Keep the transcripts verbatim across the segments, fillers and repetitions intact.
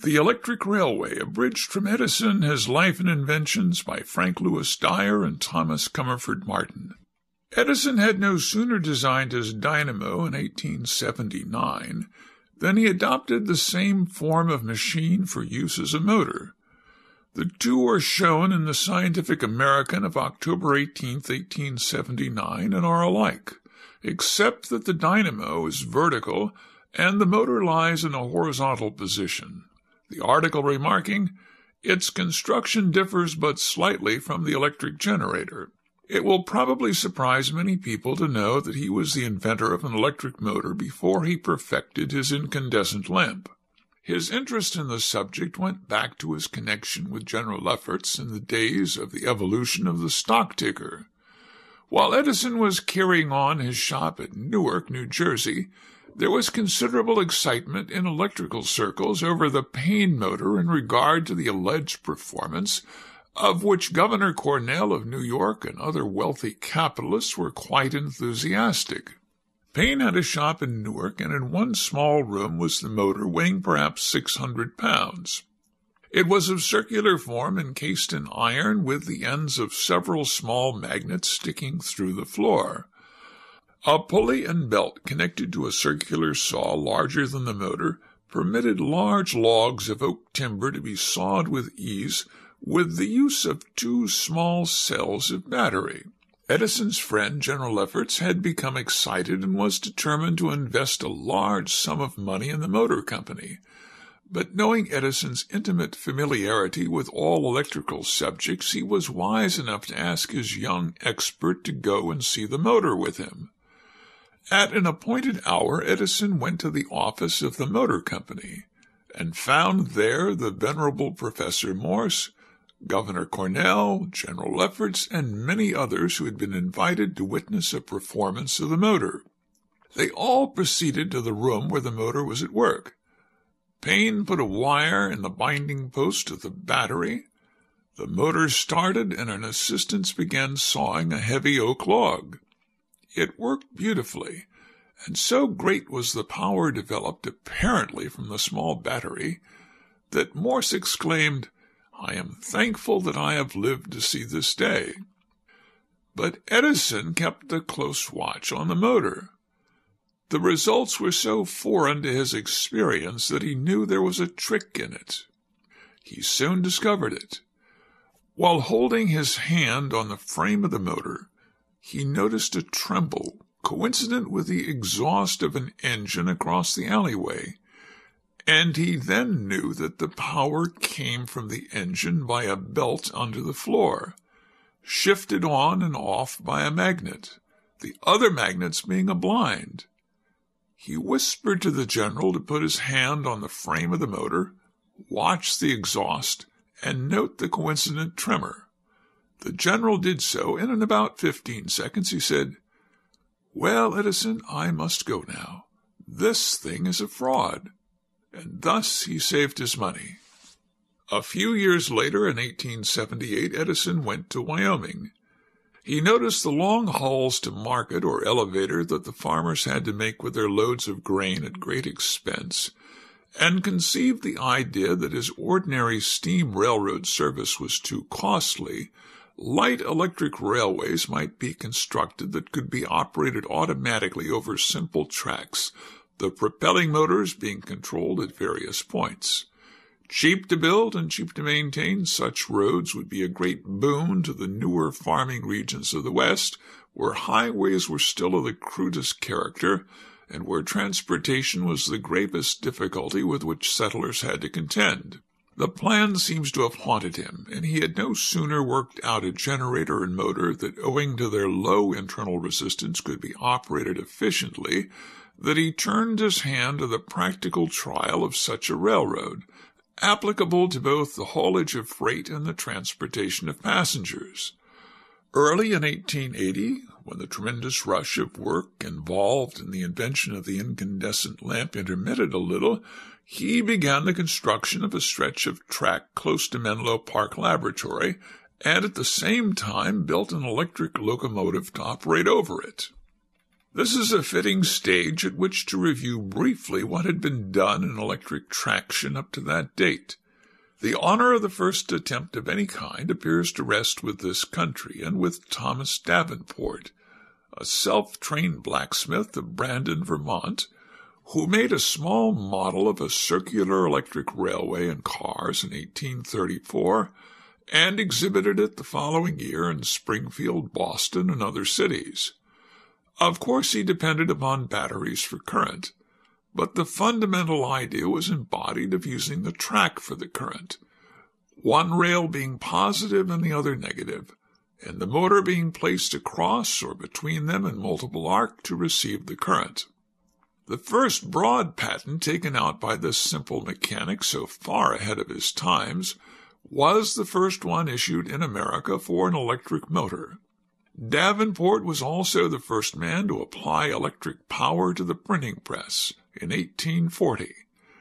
The Electric Railway, abridged from Edison, His Life and Inventions by Frank Lewis Dyer and Thomas Comerford Martin. Edison had no sooner designed his dynamo in eighteen seventy-nine than he adopted the same form of machine for use as a motor. The two are shown in the Scientific American of October eighteenth, eighteen seventy-nine, and are alike, except that the dynamo is vertical and the motor lies in a horizontal position. The article remarking, "Its construction differs but slightly from the electric generator." It will probably surprise many people to know that he was the inventor of an electric motor before he perfected his incandescent lamp. His interest in the subject went back to his connection with General Lefferts in the days of the evolution of the stock ticker. While Edison was carrying on his shop at Newark, New Jersey, there was considerable excitement in electrical circles over the Payne motor in regard to the alleged performance, of which Governor Cornell of New York and other wealthy capitalists were quite enthusiastic. Payne had a shop in Newark, and in one small room was the motor, weighing perhaps six hundred pounds. It was of circular form, encased in iron, with the ends of several small magnets sticking through the floor. A pulley and belt connected to a circular saw larger than the motor permitted large logs of oak timber to be sawed with ease, with the use of two small cells of battery. Edison's friend, General Lefferts, had become excited and was determined to invest a large sum of money in the motor company. But knowing Edison's intimate familiarity with all electrical subjects, he was wise enough to ask his young expert to go and see the motor with him. At an appointed hour, Edison went to the office of the motor company, and found there the venerable Professor Morse, Governor Cornell, General Lefferts, and many others who had been invited to witness a performance of the motor. They all proceeded to the room where the motor was at work. Payne put a wire in the binding post of the battery. The motor started, and an assistant began sawing a heavy oak log. It worked beautifully, and so great was the power developed apparently from the small battery that Morse exclaimed, "I am thankful that I have lived to see this day." But Edison kept a close watch on the motor. The results were so foreign to his experience that he knew there was a trick in it. He soon discovered it. While holding his hand on the frame of the motor, he noticed a tremble, coincident with the exhaust of an engine across the alleyway, and he then knew that the power came from the engine by a belt under the floor, shifted on and off by a magnet, the other magnets being a blind. He whispered to the general to put his hand on the frame of the motor, watch the exhaust, and note the coincident tremor. The general did so, and in about fifteen seconds he said, "Well, Edison, I must go now. This thing is a fraud." And thus he saved his money. A few years later, in eighteen seventy-eight, Edison went to Wyoming. He noticed the long hauls to market or elevator that the farmers had to make with their loads of grain at great expense, and conceived the idea that as ordinary steam railroad service was too costly, light electric railways might be constructed that could be operated automatically over simple tracks, the propelling motors being controlled at various points. Cheap to build and cheap to maintain, such roads would be a great boon to the newer farming regions of the West, where highways were still of the crudest character, and where transportation was the gravest difficulty with which settlers had to contend. The plan seems to have haunted him, and he had no sooner worked out a generator and motor that, owing to their low internal resistance, could be operated efficiently, that he turned his hand to the practical trial of such a railroad, applicable to both the haulage of freight and the transportation of passengers. Early in eighteen eighty, when the tremendous rush of work involved in the invention of the incandescent lamp intermitted a little, he began the construction of a stretch of track close to Menlo Park Laboratory, and at the same time built an electric locomotive to operate over it. This is a fitting stage at which to review briefly what had been done in electric traction up to that date. The honor of the first attempt of any kind appears to rest with this country and with Thomas Davenport, a self-trained blacksmith of Brandon, Vermont, who made a small model of a circular electric railway and cars in eighteen thirty-four and exhibited it the following year in Springfield, Boston, and other cities. Of course, he depended upon batteries for current, but the fundamental idea was embodied of using the track for the current, one rail being positive and the other negative, and the motor being placed across or between them in multiple arc to receive the current. The first broad patent taken out by this simple mechanic, so far ahead of his times, was the first one issued in America for an electric motor. Davenport was also the first man to apply electric power to the printing press in eighteen forty.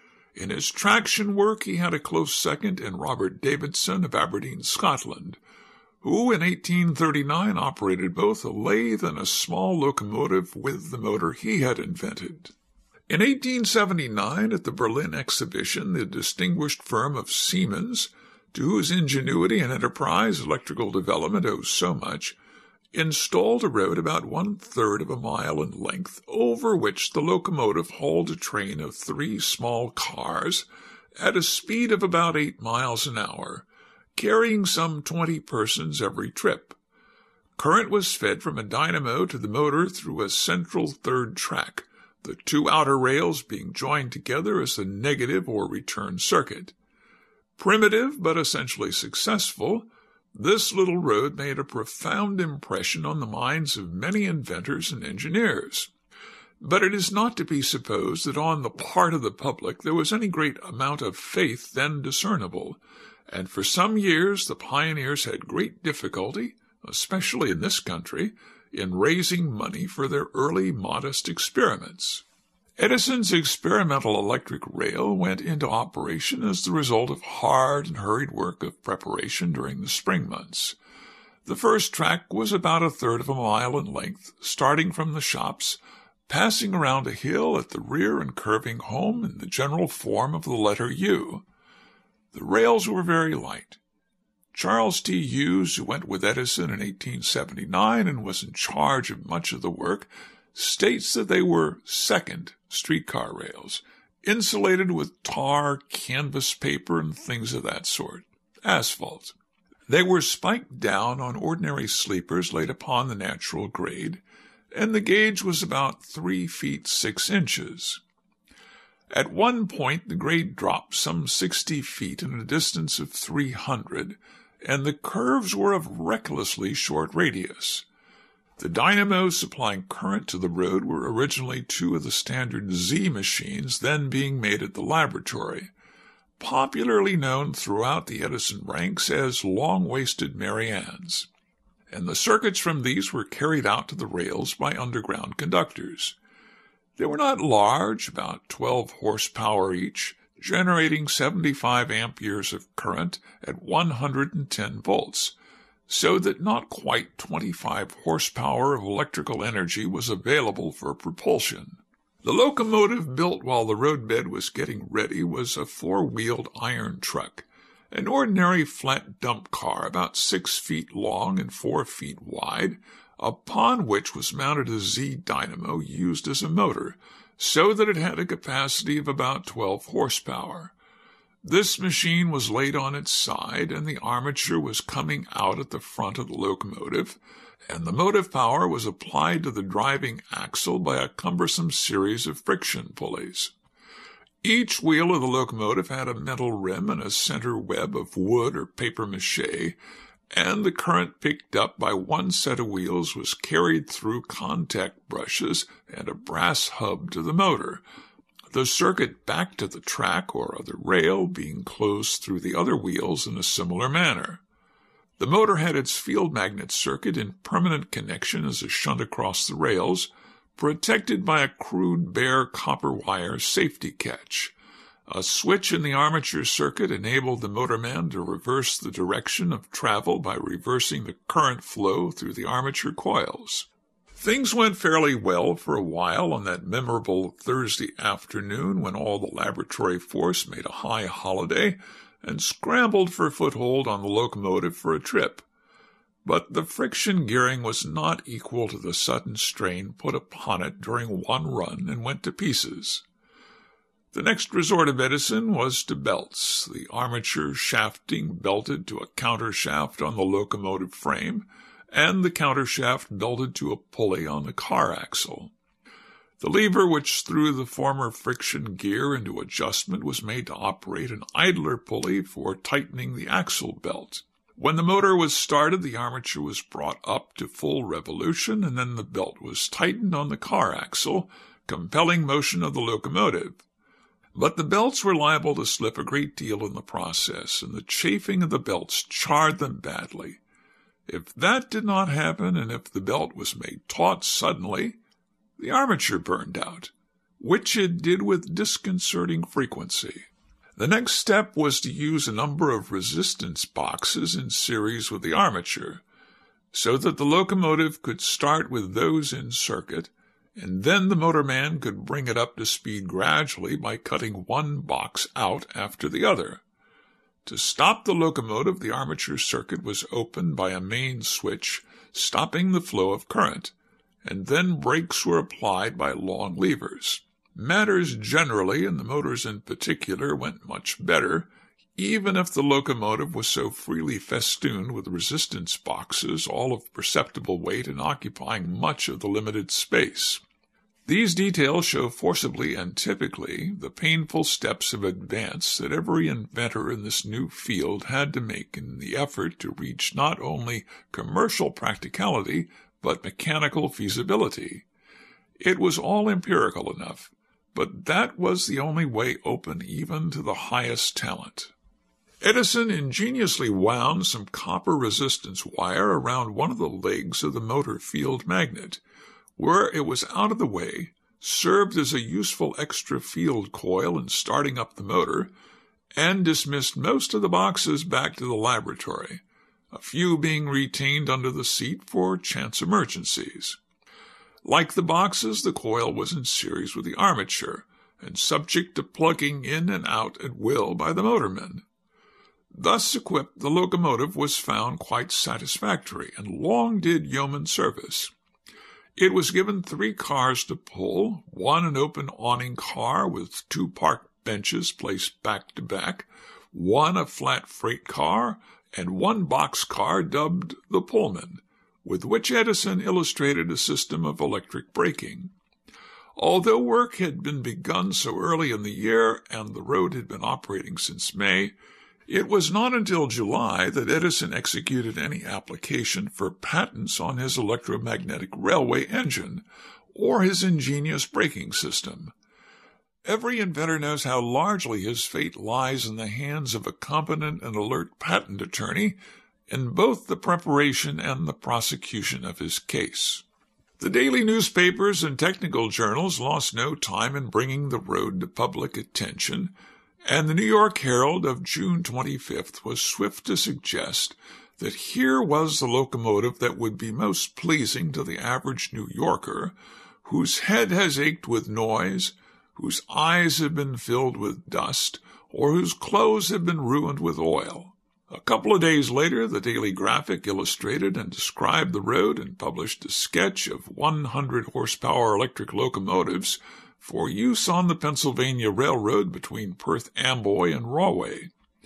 In his traction work he had a close second in Robert Davidson of Aberdeen, Scotland, who in eighteen thirty-nine operated both a lathe and a small locomotive with the motor he had invented. In eighteen seventy-nine, at the Berlin Exhibition, the distinguished firm of Siemens, to whose ingenuity and enterprise electrical development owes so much, installed a road about one-third of a mile in length, over which the locomotive hauled a train of three small cars at a speed of about eight miles an hour, carrying some twenty persons every trip. Current was fed from a dynamo to the motor through a central third track, the two outer rails being joined together as a negative or return circuit. Primitive, but essentially successful, this little road made a profound impression on the minds of many inventors and engineers. But it is not to be supposed that on the part of the public there was any great amount of faith then discernible, and for some years the pioneers had great difficulty, especially in this country, in raising money for their early modest experiments. Edison's experimental electric rail went into operation as the result of hard and hurried work of preparation during the spring months. The first track was about a third of a mile in length, starting from the shops, passing around a hill at the rear and curving home in the general form of the letter U. The rails were very light. Charles T. Hughes, who went with Edison in eighteen seventy-nine and was in charge of much of the work, states that they were second streetcar rails, insulated with tar, canvas paper, and things of that sort, asphalt. They were spiked down on ordinary sleepers laid upon the natural grade, and the gauge was about three feet six inches. At one point the grade dropped some sixty feet in a distance of three hundred, and the curves were of recklessly short radius. The dynamos supplying current to the road were originally two of the standard Z machines then being made at the laboratory, popularly known throughout the Edison ranks as long-waisted Mary Anns, and the circuits from these were carried out to the rails by underground conductors. They were not large, about twelve horsepower each, generating seventy-five amperes of current at one hundred ten volts, so that not quite twenty-five horsepower of electrical energy was available for propulsion. The locomotive built while the roadbed was getting ready was a four-wheeled iron truck, an ordinary flat dump car about six feet long and four feet wide, upon which was mounted a Z dynamo used as a motor, so that it had a capacity of about twelve horsepower. This machine was laid on its side, and the armature was coming out at the front of the locomotive, and the motive power was applied to the driving axle by a cumbersome series of friction pulleys. Each wheel of the locomotive had a metal rim and a center web of wood or papier-mâché, and the current picked up by one set of wheels was carried through contact brushes and a brass hub to the motor, the circuit back to the track or other rail being closed through the other wheels in a similar manner. The motor had its field magnet circuit in permanent connection as a shunt across the rails, protected by a crude bare copper wire safety catch. A switch in the armature circuit enabled the motorman to reverse the direction of travel by reversing the current flow through the armature coils. Things went fairly well for a while on that memorable Thursday afternoon when all the laboratory force made a high holiday and scrambled for a foothold on the locomotive for a trip. But the friction gearing was not equal to the sudden strain put upon it during one run and went to pieces. The next resort of Edison was to belts, the armature shafting belted to a countershaft on the locomotive frame, and the countershaft belted to a pulley on the car axle. The lever which threw the former friction gear into adjustment was made to operate an idler pulley for tightening the axle belt. When the motor was started, the armature was brought up to full revolution, and then the belt was tightened on the car axle, compelling motion of the locomotive. But the belts were liable to slip a great deal in the process, and the chafing of the belts charred them badly. If that did not happen, and if the belt was made taut suddenly, the armature burned out, which it did with disconcerting frequency. The next step was to use a number of resistance boxes in series with the armature, so that the locomotive could start with those in circuit, and then the motorman could bring it up to speed gradually by cutting one box out after the other. To stop the locomotive, the armature circuit was opened by a main switch, stopping the flow of current, and then brakes were applied by long levers. Matters generally, and the motors in particular, went much better, even if the locomotive was so freely festooned with resistance boxes, all of perceptible weight and occupying much of the limited space. These details show forcibly and typically the painful steps of advance that every inventor in this new field had to make in the effort to reach not only commercial practicality, but mechanical feasibility. It was all empirical enough, but that was the only way open even to the highest talent. Edison ingeniously wound some copper resistance wire around one of the legs of the motor field magnet, where it was out of the way, served as a useful extra field coil in starting up the motor, and dismissed most of the boxes back to the laboratory, a few being retained under the seat for chance emergencies. Like the boxes, the coil was in series with the armature, and subject to plugging in and out at will by the motorman. Thus equipped, the locomotive was found quite satisfactory, and long did yeoman service. It was given three cars to pull, one an open awning car with two park benches placed back to back, one a flat freight car, and one box car dubbed the Pullman, with which Edison illustrated a system of electric braking. Although work had been begun so early in the year and the road had been operating since May, it was not until July that Edison executed any application for patents on his electromagnetic railway engine or his ingenious braking system. Every inventor knows how largely his fate lies in the hands of a competent and alert patent attorney in both the preparation and the prosecution of his case. The daily newspapers and technical journals lost no time in bringing the road to public attention, and the New York Herald of June twenty-fifth was swift to suggest that here was the locomotive that would be most pleasing to the average New Yorker, whose head has ached with noise, whose eyes have been filled with dust, or whose clothes have been ruined with oil. A couple of days later, the Daily Graphic illustrated and described the road and published a sketch of one hundred horsepower electric locomotives for use on the Pennsylvania Railroad between Perth Amboy and Rahway.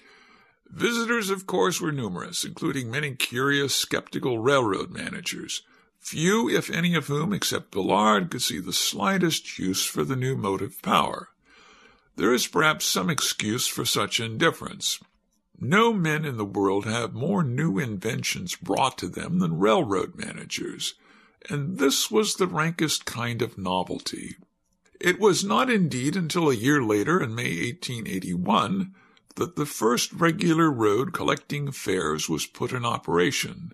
Visitors, of course, were numerous, including many curious, skeptical railroad managers, few, if any of whom, except Villard, could see the slightest use for the new motive power. There is perhaps some excuse for such indifference. No men in the world have more new inventions brought to them than railroad managers, and this was the rankest kind of novelty. It was not indeed until a year later, in May eighteen eighty-one, that the first regular road collecting fares was put in operation,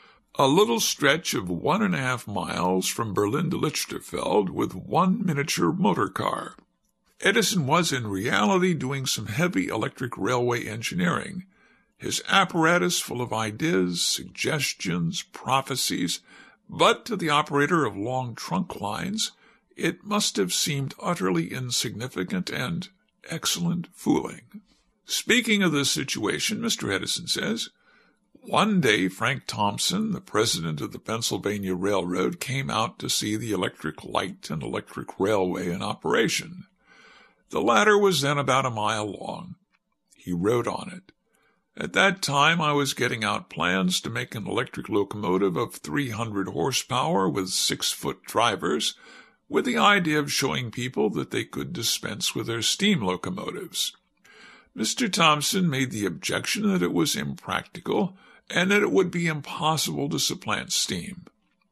a little stretch of one and a half miles from Berlin to Lichterfeld with one miniature motor car. Edison was in reality doing some heavy electric railway engineering, his apparatus full of ideas, suggestions, prophecies, But to the operator of long trunk lines, it must have seemed utterly insignificant and excellent fooling. Speaking of this situation, Mister Edison says, one day Frank Thompson, the president of the Pennsylvania Railroad, came out to see the electric light and electric railway in operation. The latter was then about a mile long. He rode on it. At that time I was getting out plans to make an electric locomotive of three hundred horsepower with six-foot drivers, with the idea of showing people that they could dispense with their steam locomotives. Mister Thompson made the objection that it was impractical and that it would be impossible to supplant steam.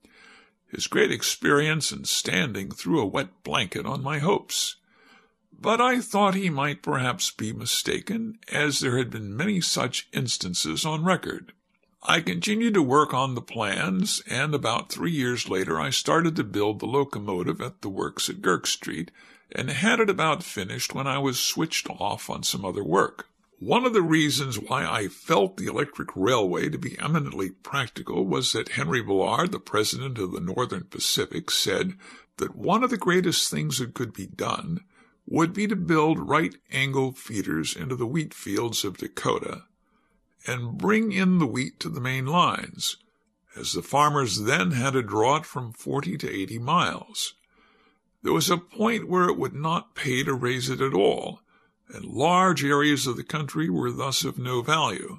His great experience and standing threw a wet blanket on my hopes. But I thought he might perhaps be mistaken, as there had been many such instances on record. I continued to work on the plans, and about three years later I started to build the locomotive at the works at Girk Street, and had it about finished when I was switched off on some other work. One of the reasons why I felt the electric railway to be eminently practical was that Henry Villard, the president of the Northern Pacific, said that one of the greatest things that could be done would be to build right-angle feeders into the wheat fields of Dakota and bring in the wheat to the main lines, as the farmers then had to draw it from forty to eighty miles. There was a point where it would not pay to raise it at all, and large areas of the country were thus of no value.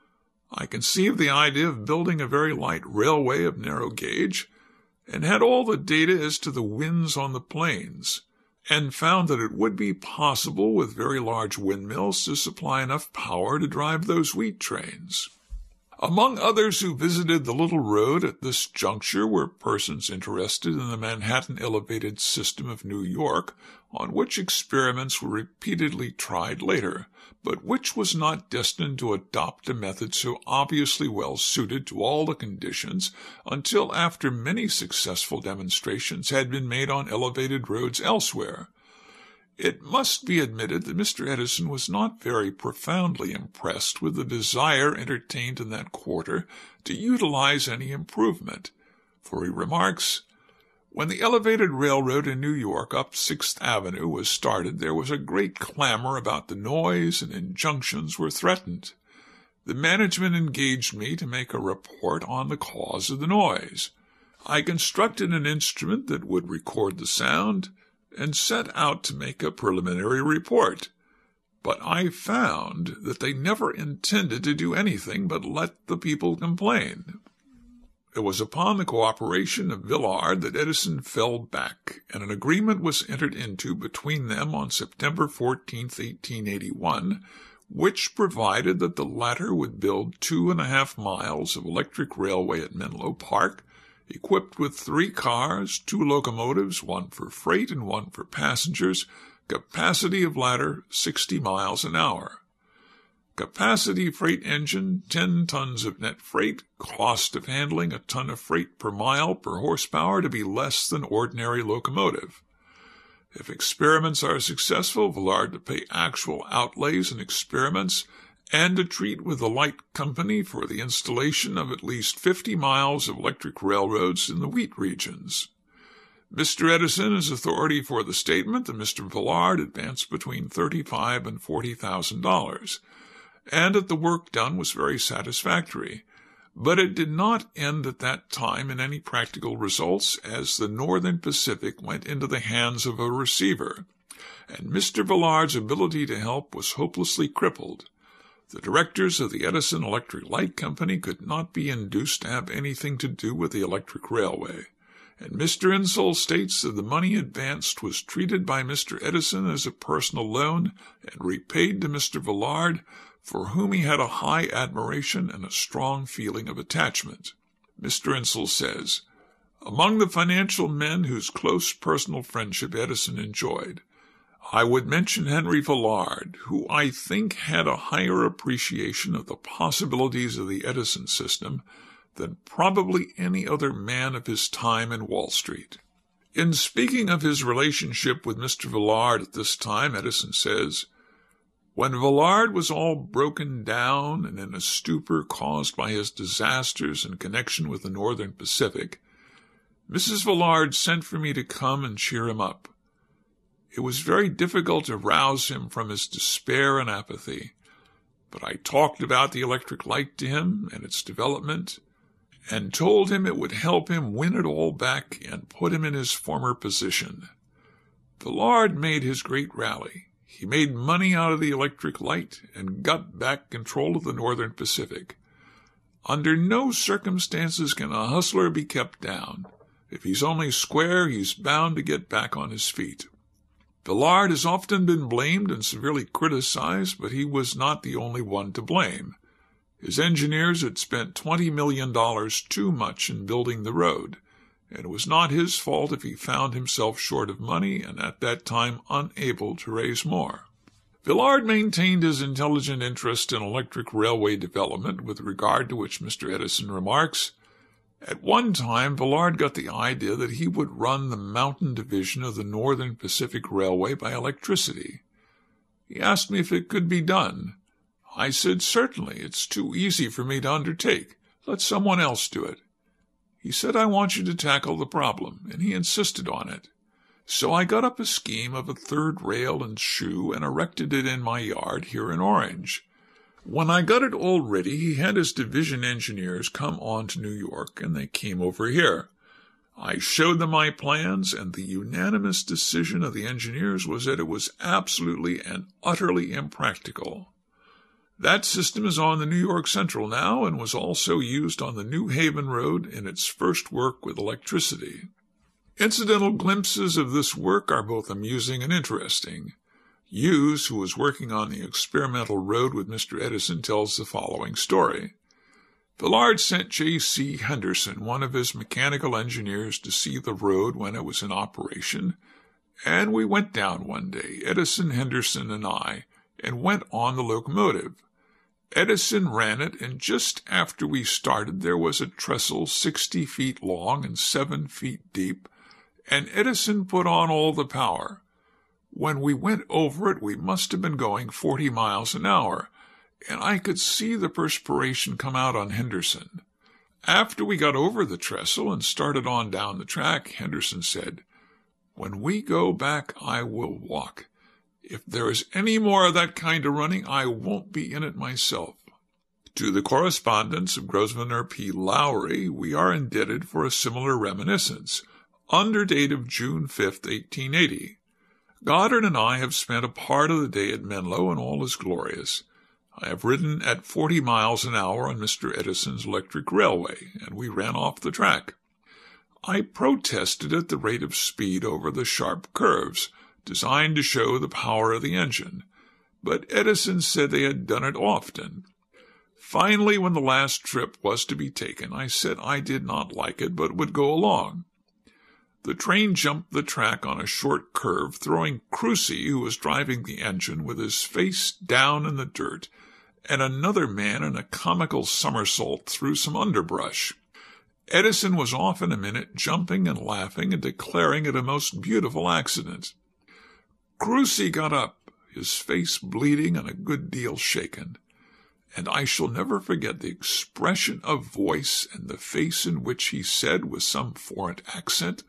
I conceived the idea of building a very light railway of narrow gauge, and had all the data as to the winds on the plains, and found that it would be possible with very large windmills to supply enough power to drive those wheat trains. Among others who visited the little road at this juncture were persons interested in the Manhattan Elevated System of New York, on which experiments were repeatedly tried later, but which was not destined to adopt a method so obviously well suited to all the conditions until after many successful demonstrations had been made on elevated roads elsewhere. It must be admitted that Mister Edison was not very profoundly impressed with the desire entertained in that quarter to utilize any improvement, for he remarks, "When the elevated railroad in New York up Sixth Avenue was started, there was a great clamor about the noise, and injunctions were threatened. The management engaged me to make a report on the cause of the noise. I constructed an instrument that would record the sound, and set out to make a preliminary report. But I found that they never intended to do anything but let the people complain." It was upon the cooperation of Villard that Edison fell back, and an agreement was entered into between them on September fourteenth, eighteen eighty-one, which provided that the latter would build two and a half miles of electric railway at Menlo Park, equipped with three cars, two locomotives, one for freight and one for passengers, capacity of latter sixty miles an hour. Capacity freight engine, ten tons of net freight, cost of handling a ton of freight per mile per horsepower to be less than ordinary locomotive. If experiments are successful, Villard to pay actual outlays and experiments, and to treat with the Light Company for the installation of at least fifty miles of electric railroads in the wheat regions. Mister Edison is authority for the statement that Mister Villard advanced between thirty-five and forty thousand dollars, and that the work done was very satisfactory. But it did not end at that time in any practical results, as the Northern Pacific went into the hands of a receiver, and Mister Villard's ability to help was hopelessly crippled. The directors of the Edison Electric Light Company could not be induced to have anything to do with the electric railway, and Mister Insull states that the money advanced was treated by Mister Edison as a personal loan and repaid to Mister Villard, for whom he had a high admiration and a strong feeling of attachment. Mister Insull says, "Among the financial men whose close personal friendship Edison enjoyed, I would mention Henry Villard, who I think had a higher appreciation of the possibilities of the Edison system than probably any other man of his time in Wall Street." In speaking of his relationship with Mister Villard at this time, Edison says, "When Villard was all broken down and in a stupor caused by his disasters in connection with the Northern Pacific, Missus Villard sent for me to come and cheer him up. It was very difficult to rouse him from his despair and apathy, but I talked about the electric light to him and its development, and told him it would help him win it all back and put him in his former position. Villard made his great rally. He made money out of the electric light and got back control of the Northern Pacific. Under no circumstances can a hustler be kept down. If he's only square, he's bound to get back on his feet. Villard has often been blamed and severely criticized, but he was not the only one to blame. His engineers had spent twenty million dollars too much in building the road, and it was not his fault if he found himself short of money and at that time unable to raise more. Villard maintained his intelligent interest in electric railway development, with regard to which Mister Edison remarks, "At one time Villard got the idea that he would run the mountain division of the Northern Pacific Railway by electricity. He asked me if it could be done. I said, certainly, it's too easy for me to undertake. Let someone else do it. He said, I want you to tackle the problem, and he insisted on it. So I got up a scheme of a third rail and shoe and erected it in my yard here in Orange. When I got it all ready, he had his division engineers come on to New York, and they came over here. I showed them my plans, and the unanimous decision of the engineers was that it was absolutely and utterly impractical. That system is on the New York Central now and was also used on the New Haven Road in its first work with electricity. Incidental glimpses of this work are both amusing and interesting. Hughes, who was working on the experimental road with Mister Edison, tells the following story. Villard sent J C Henderson, one of his mechanical engineers, to see the road when it was in operation, and we went down one day, Edison, Henderson, and I, and went on the locomotive. Edison ran it, and just after we started there was a trestle sixty feet long and seven feet deep, and Edison put on all the power. When we went over it, we must have been going forty miles an hour, and I could see the perspiration come out on Henderson. After we got over the trestle and started on down the track, Henderson said, "When we go back, I will walk. If there is any more of that kind of running, I won't be in it myself." To the correspondence of Grosvenor P. Lowry, we are indebted for a similar reminiscence, under date of June fifth, eighteen eighty. Goddard and I have spent a part of the day at Menlo, and all is glorious. I have ridden at forty miles an hour on Mister Edison's electric railway, and we ran off the track. I protested at the rate of speed over the sharp curves, designed to show the power of the engine, but Edison said they had done it often. Finally, when the last trip was to be taken, I said I did not like it, but would go along. The train jumped the track on a short curve, throwing Crucy, who was driving the engine, with his face down in the dirt, and another man in a comical somersault through some underbrush. Edison was off in a minute, jumping and laughing and declaring it a most beautiful accident. Crucy got up, his face bleeding and a good deal shaken, and I shall never forget the expression of voice and the face in which he said with some foreign accent,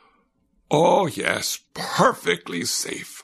"Oh, yes, perfectly safe."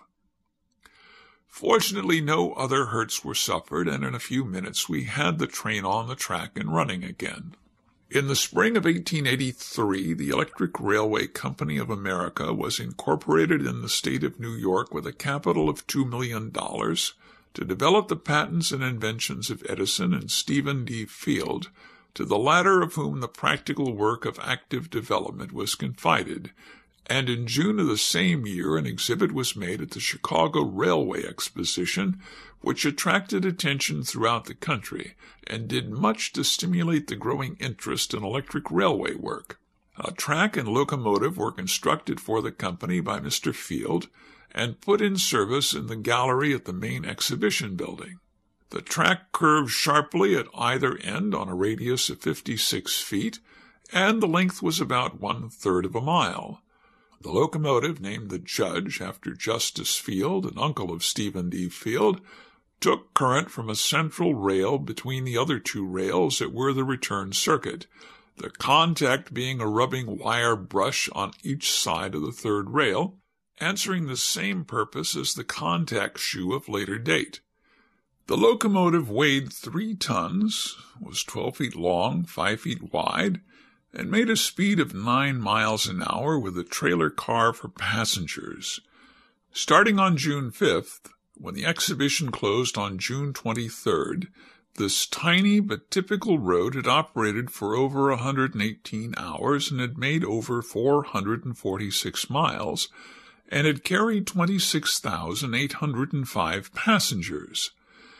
Fortunately, no other hurts were suffered, and in a few minutes we had the train on the track and running again. In the spring of eighteen eighty-three, the Electric Railway Company of America was incorporated in the state of New York with a capital of two million dollars to develop the patents and inventions of Edison and Stephen D. Field, to the latter of whom the practical work of active development was confided, and in June of the same year an exhibit was made at the Chicago Railway Exposition, which attracted attention throughout the country and did much to stimulate the growing interest in electric railway work. A track and locomotive were constructed for the company by Mister Field and put in service in the gallery at the main exhibition building. The track curved sharply at either end on a radius of fifty-six feet, and the length was about one-third of a mile. The locomotive, named the Judge after Justice Field, an uncle of Stephen D. Field, took current from a central rail between the other two rails that were the return circuit. the contact being a rubbing wire brush on each side of the third rail, answering the same purpose as the contact shoe of later date. The locomotive weighed three tons, was twelve feet long, five feet wide, and made a speed of nine miles an hour with a trailer car for passengers. Starting on June fifth, when the exhibition closed on June twenty-third, this tiny but typical road had operated for over one hundred eighteen hours and had made over four hundred forty-six miles, and had carried twenty-six thousand eight hundred five passengers.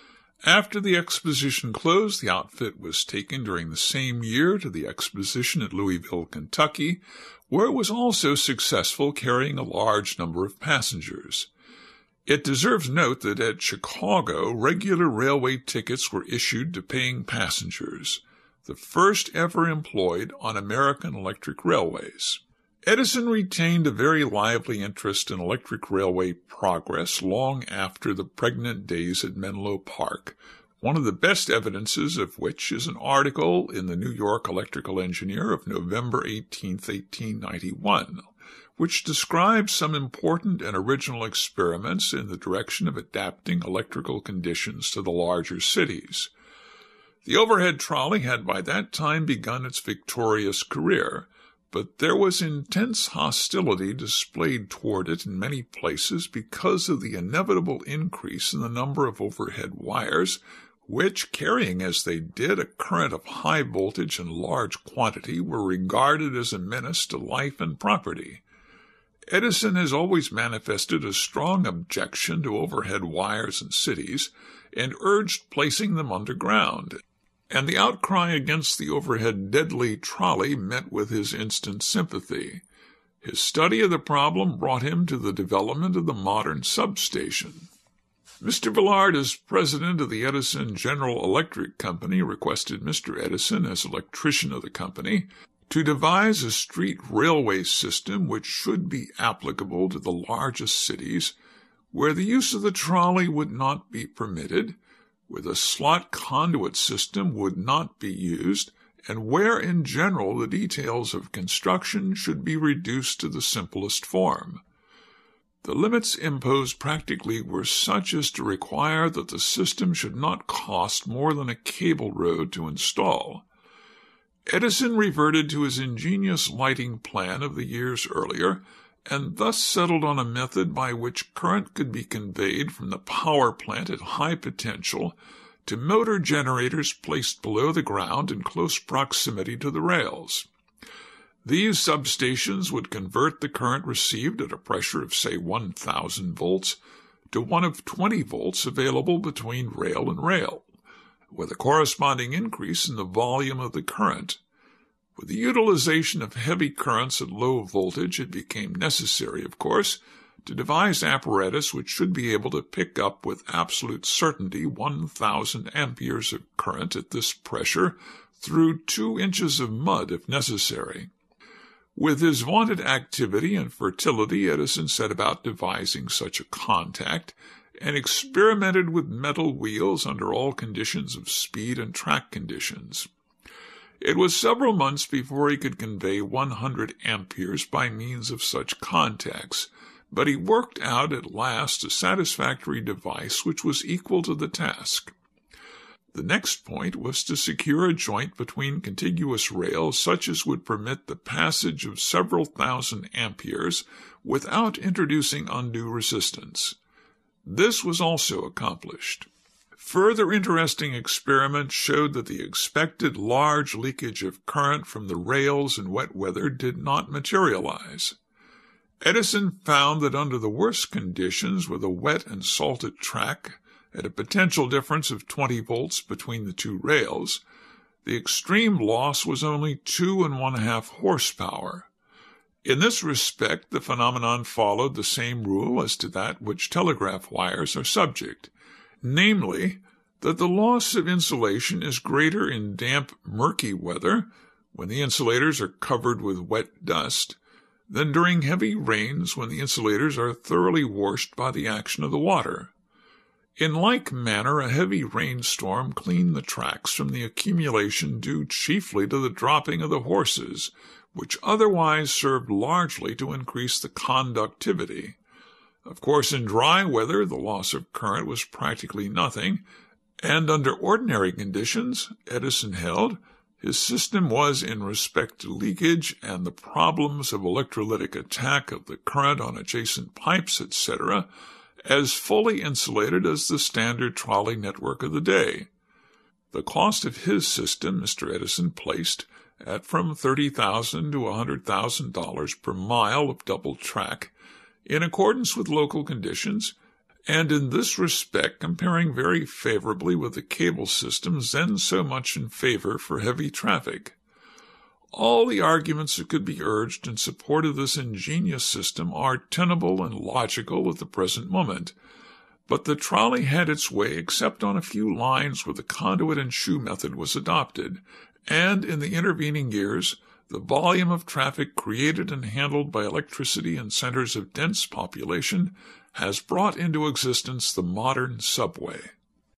After the exposition closed, the outfit was taken during the same year to the exposition at Louisville, Kentucky, where it was also successful, carrying a large number of passengers. It deserves note that at Chicago, regular railway tickets were issued to paying passengers, the first ever employed on American electric railways. Edison retained a very lively interest in electric railway progress long after the pregnant days at Menlo Park, one of the best evidences of which is an article in the New York Electrical Engineer of November eighteenth, eighteen ninety-one, which describes some important and original experiments in the direction of adapting electrical conditions to the larger cities. The overhead trolley had by that time begun its victorious career, but there was intense hostility displayed toward it in many places because of the inevitable increase in the number of overhead wires, which, carrying as they did a current of high voltage and large quantity, were regarded as a menace to life and property. Edison has always manifested a strong objection to overhead wires in cities, and urged placing them underground, and the outcry against the overhead deadly trolley met with his instant sympathy. His study of the problem brought him to the development of the modern substation. Mister Villard, as president of the Edison General Electric Company, requested Mister Edison, as electrician of the company, to devise a street railway system which should be applicable to the largest cities, where the use of the trolley would not be permitted, where the slot conduit system would not be used, and where, in general, the details of construction should be reduced to the simplest form. The limits imposed practically were such as to require that the system should not cost more than a cable road to install. Edison reverted to his ingenious lighting plan of the years earlier, and thus settled on a method by which current could be conveyed from the power plant at high potential to motor generators placed below the ground in close proximity to the rails. These substations would convert the current received at a pressure of, say, one thousand volts to one of twenty volts available between rail and rail, with a corresponding increase in the volume of the current. With the utilization of heavy currents at low voltage, it became necessary, of course, to devise apparatus which should be able to pick up with absolute certainty one thousand amperes of current at this pressure through two inches of mud if necessary. With his vaunted activity and fertility, Edison set about devising such a contact, and experimented with metal wheels under all conditions of speed and track conditions. It was several months before he could convey one hundred amperes by means of such contacts, but he worked out at last a satisfactory device which was equal to the task. The next point was to secure a joint between contiguous rails such as would permit the passage of several thousand amperes without introducing undue resistance. This was also accomplished. Further interesting experiments showed that the expected large leakage of current from the rails in wet weather did not materialize. Edison found that under the worst conditions with a wet and salted track, at a potential difference of twenty volts between the two rails, the extreme loss was only two and one-half horsepower. In this respect, the phenomenon followed the same rule as to that which telegraph wires are subject, namely, that the loss of insulation is greater in damp, murky weather, when the insulators are covered with wet dust, than during heavy rains when the insulators are thoroughly washed by the action of the water. In like manner, a heavy rainstorm cleaned the tracks from the accumulation due chiefly to the dropping of the horses, which otherwise served largely to increase the conductivity. Of course, in dry weather, the loss of current was practically nothing, and under ordinary conditions, Edison held, his system was, in respect to leakage and the problems of electrolytic attack of the current on adjacent pipes, et cetera, as fully insulated as the standard trolley network of the day. The cost of his system Mister Edison placed at from thirty thousand dollars to one hundred thousand dollars per mile of double track, in accordance with local conditions, and in this respect comparing very favorably with the cable systems then so much in favor for heavy traffic. All the arguments that could be urged in support of this ingenious system are tenable and logical at the present moment, but the trolley had its way except on a few lines where the conduit and shoe method was adopted, and in the intervening years the volume of traffic created and handled by electricity in centers of dense population has brought into existence the modern subway.